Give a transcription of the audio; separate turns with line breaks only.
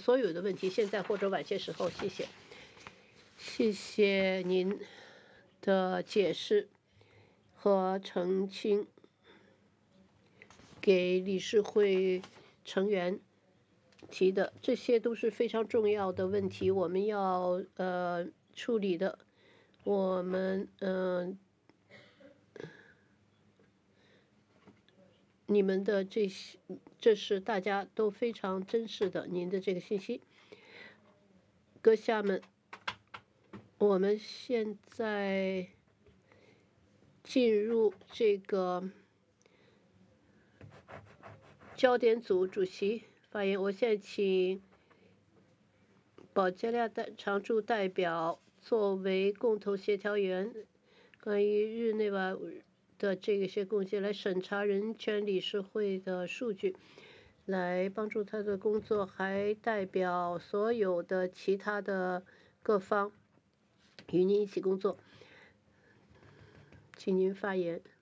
所有的问题，现在或者晚些时候。谢谢，谢谢您的解释和澄清，给理事会成员提的，这些都是非常重要的问题，我们要处理的。我们你们的这些，这是大家都非常珍视的，您的这个信息。阁下们，我们现在进入这个焦点组主席发言。我现在请保加利亚常驻代表作为共同协调员，关于日内瓦的这些贡献来审查人权理事会的数据，来帮助他的工作，还代表所有的其他的各方与您一起工作。请您发言。